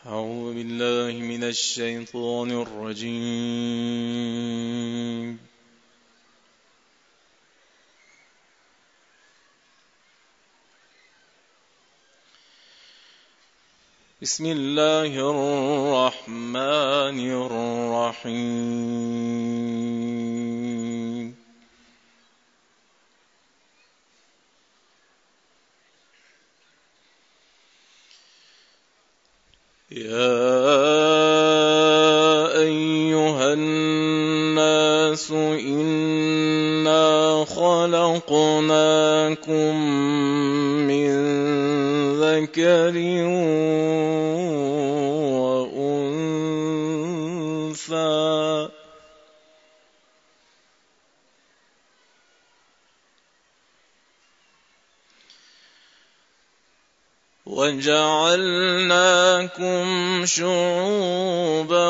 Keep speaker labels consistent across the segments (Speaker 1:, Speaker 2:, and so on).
Speaker 1: أعوذ بالله من الشيطان الرجيم. بسم الله الرحمن الرحيم. يا أيها الناس إنا خلقناكم من ذكر وأنثى وجعلناكم شعوبا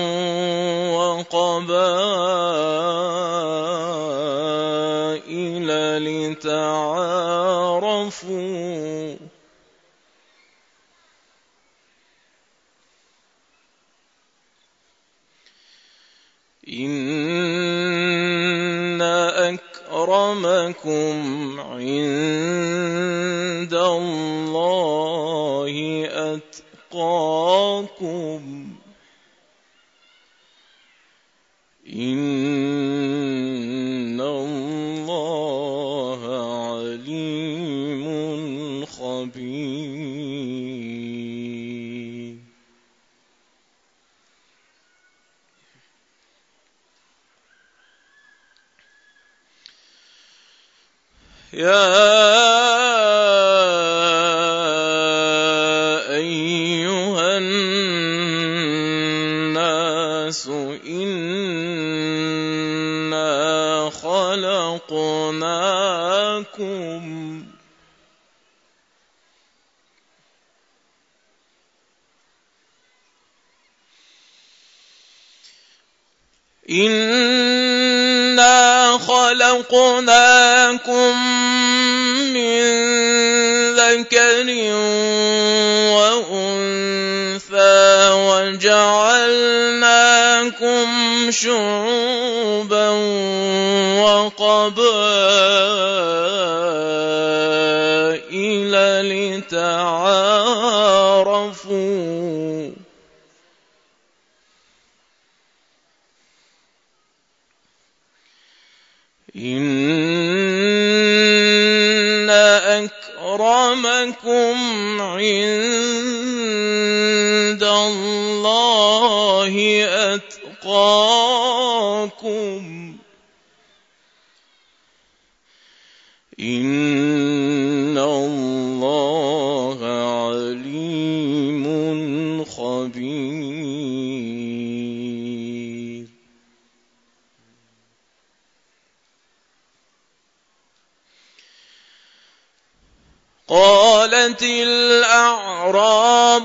Speaker 1: وقبائل لتعارفوا إن أكرمكم عند الله أتقاكم إن الله عليم خبير. يا أيها الناس إنا خلقناكم من ذكر وأنثى وجعلناكم شعوبا وقبائل لتعارفوا إن أكرمكم عند الله أتقاكم إن الله عليم خبير. قالت الأعراب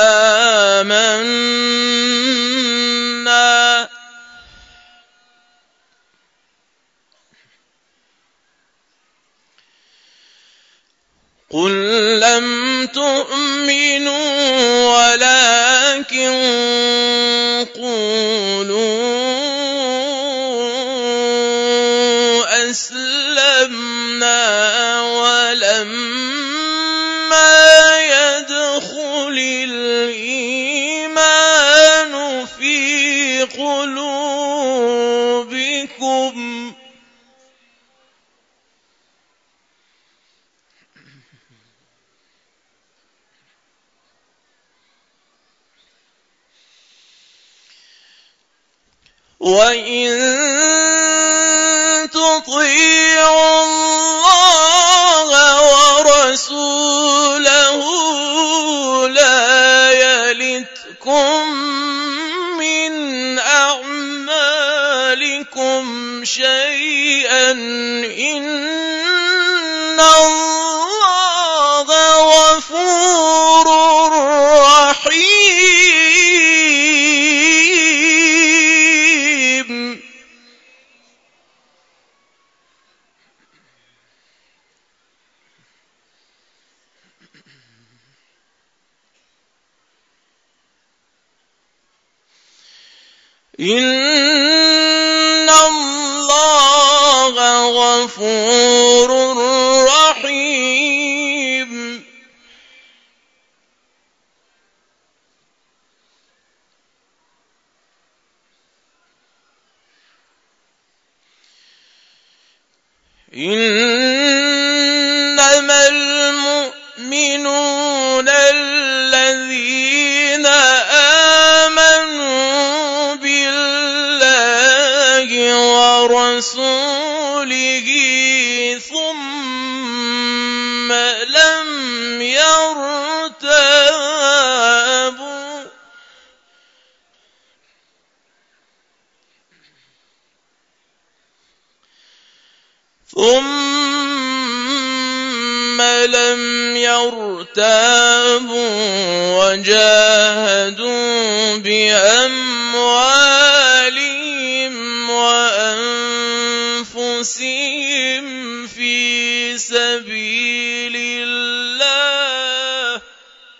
Speaker 1: آمنا قل لم تؤمنوا ولكن قولوا أسلمنا ولما يدخل الإيمان في قلوبكم وإن تطيعوا الله ورسوله لا يلتكم من أعمالكم شيئا إن الله غفور رحيم. إن الله غفور رحيم. إنما المؤمنون الذين آمنوا بالله ورسوله ثم لم يرتابوا وجاهدوا بأموالهم وأنفسهم في سبيل الله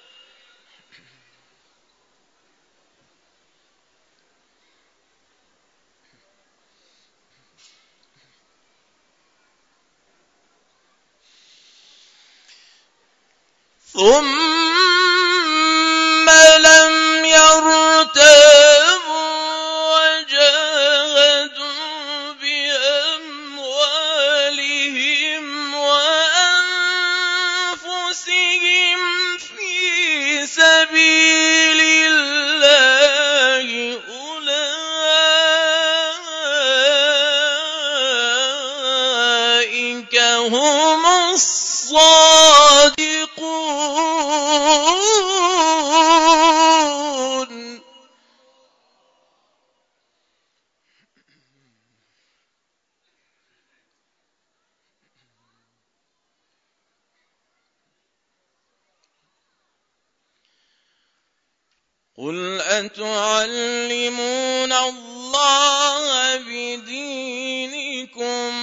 Speaker 1: ثم لم يرتابوا وجاهدوا بأموالهم وأنفسهم في سبيل الله أولئك هم الصادقون. قل أتعلمون الله بدينكم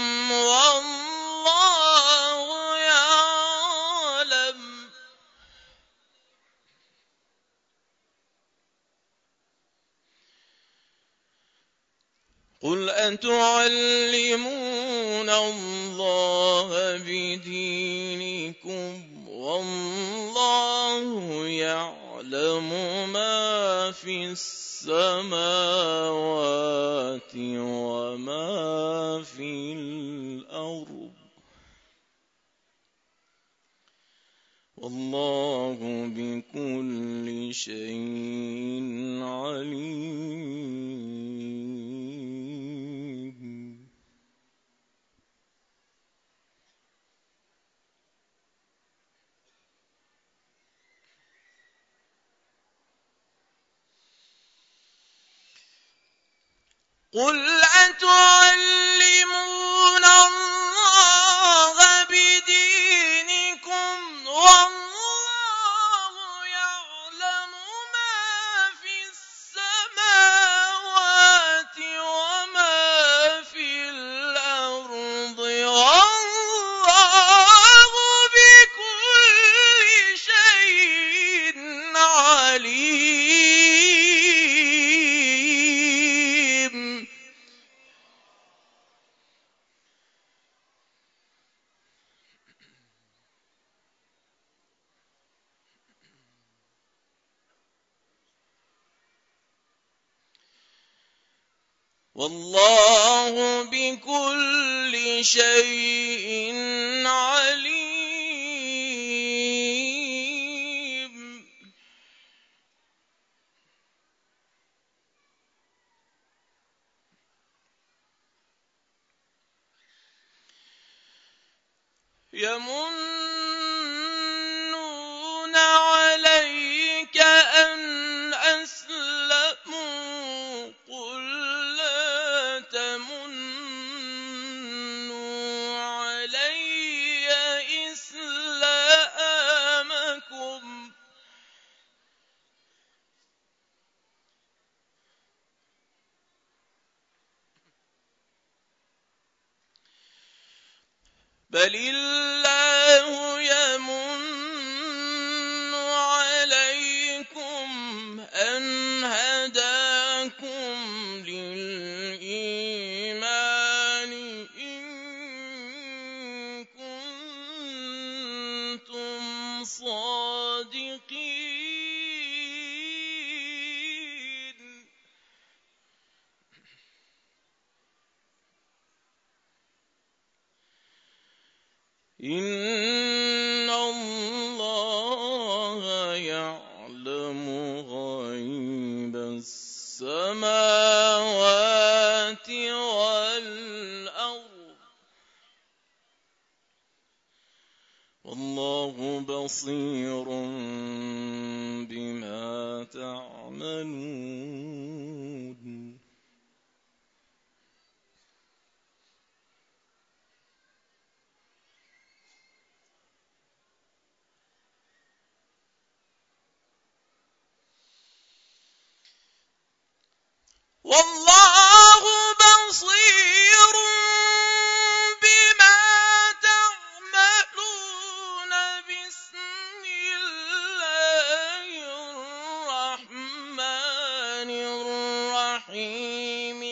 Speaker 1: والله يعلم قل أتعلمون الله بدينكم والله يعلم ما في السماوات وما في الأرض والله بكل شيء عليم. قل أتعلمون الله بدينكم والله يعلم ما في السماوات وما في الأرض والله بكل شيء عليم. والله بكل شيء عليم. يمنون عليك أن أسلموا قل لا تمنوا علي إسلامكم بل الله يمن عليكم أن هداكم إن الله يعلم غيب السماوات والأرض والله بصير بما تعملون والله بصير بما تعملون بسم الله الرحمن الرحيم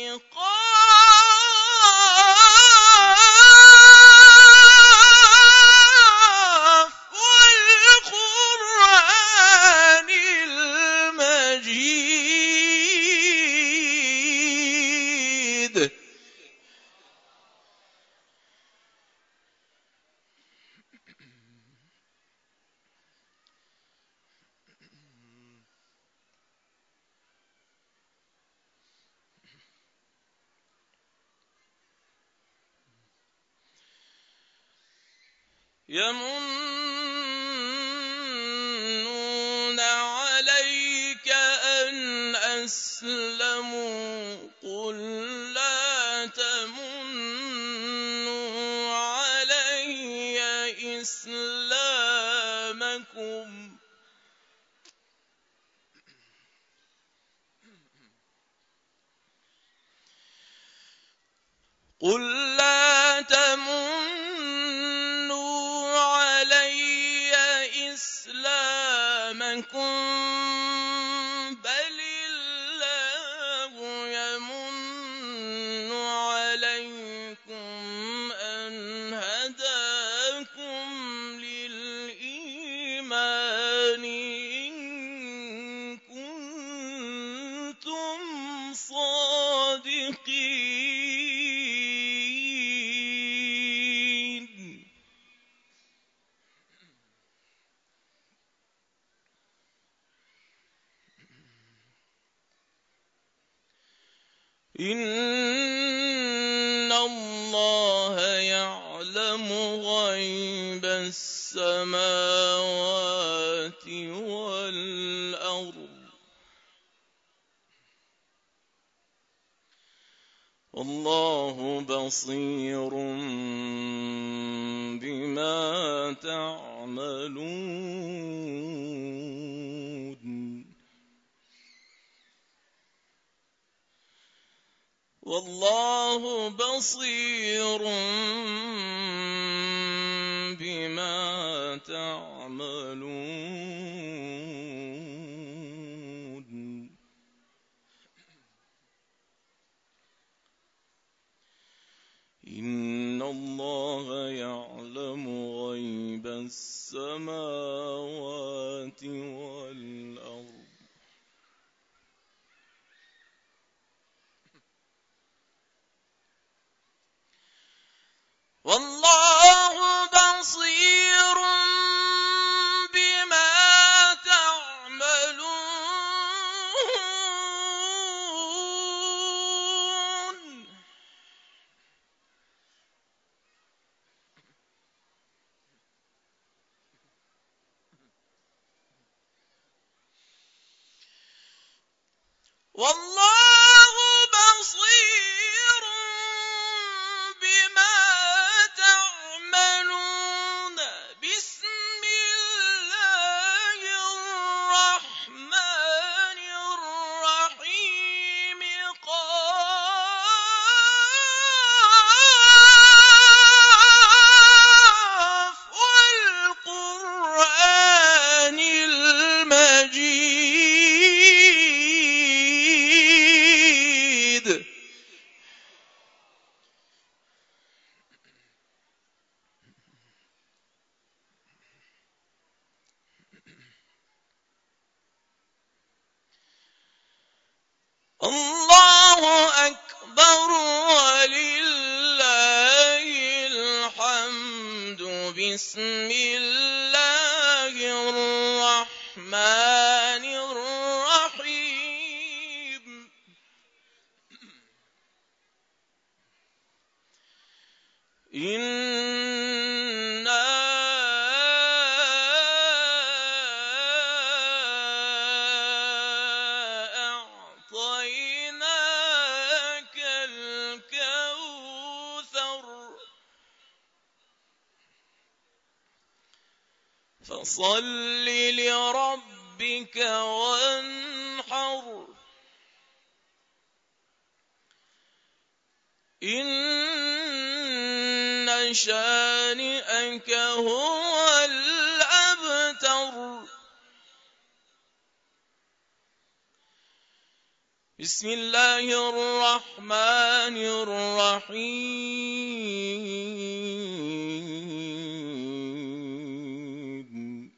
Speaker 1: قاف والقرآن المجيد يمنون عليك أن أسلموا قل لا تمنوا علي إسلامكم قل لا تمنوا علي إسلامكم بل الله يمن عليكم أن هداكم للإيمان إن كنتم صادقين إن الله يعلم غيب السماوات والأرض والله بصير بما تعملون والله بصير بما تعملون إن الله يعلم غيب السماوات والأرض والله بصير بما تعملون والله بصير بما تعملون بسم الله الرحمن الرحيم قاف والقرآن المجيد بسم الله الرحمن الرحيم إنا أعطيناك الكوثر فصل لربك وانحر إن شانئك هو الأبتر بسم الله الرحمن الرحيم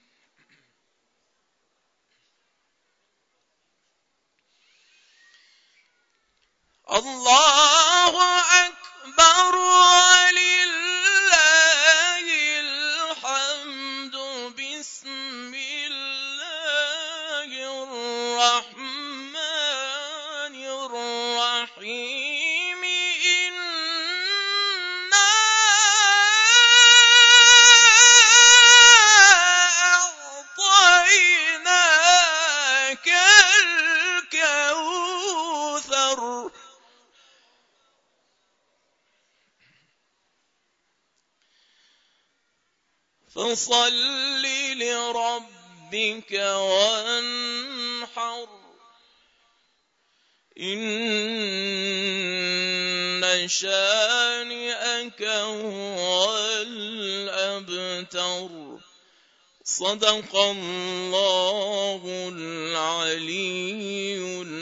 Speaker 1: الله أكبر ولله الحمد بسم الله الرحمن الرحيم إنا أعطيناك الكوثر فصل لربك وانحر إن شانئك هو الأبتر صدق الله العلي